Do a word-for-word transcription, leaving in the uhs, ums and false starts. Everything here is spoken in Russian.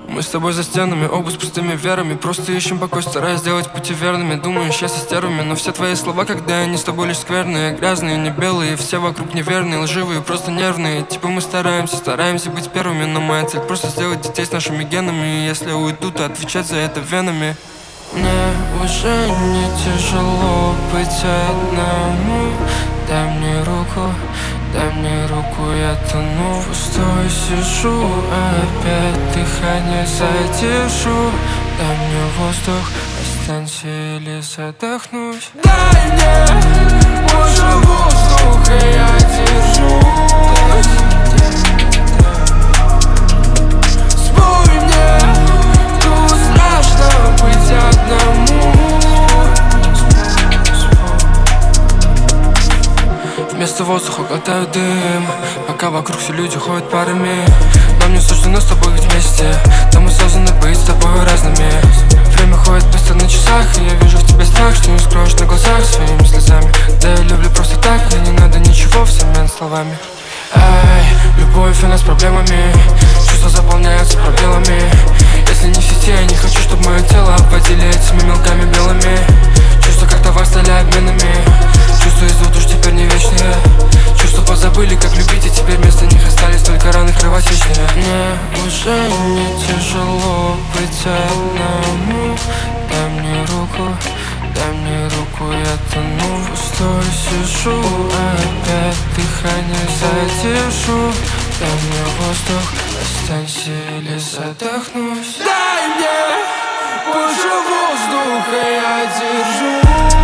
Мы с тобой за стенами, оба с пустыми верами. Просто ищем покой, стараясь сделать пути верными. Думаю, счастье стервами, но все твои слова, когда они с тобой лишь скверные. Грязные, не белые, все вокруг неверные, лживые, просто нервные. Типа мы стараемся, стараемся быть первыми, но моя цель просто сделать детей с нашими генами. И если уйду, то отвечать за это венами. Мне уже не тяжело быть одному. Дай мне руку, дай мне руку, я тону. Пустой сижу, опять дыхание задержу. Дай мне воздух, останься или задохнусь. Дай мне больше воздуха, я держусь. Спой мне, тут страшно быть одному. Вместо воздуха глотаю дым, пока вокруг все люди ходят парами. Нам не суждено с тобой быть вместе, но мы созданы быть с тобой разными. Время ходит быстро на часах, и я вижу в тебе страх, что не скроешь на глазах своими слезами. Да я люблю просто так, мне не надо ничего взамен словами. Эй, любовь она с проблемами, чувства заполняются пробелами. Если не в сети, я не хочу, чтобы мое тело обводили этими мелками белыми. Чувства как товар стали обменами, чувства из двух душ теперь не вечные. Чувства позабыли, как любить, и теперь вместо них остались только раны кровотечные. Мне уже не тяжело быть одному. Дай мне руку, дай мне руку, я тону. Пустой сижу, опять дыхание задержу. Дай мне воздух, останься или задохнусь. Дай мне больше воздуха, я держу.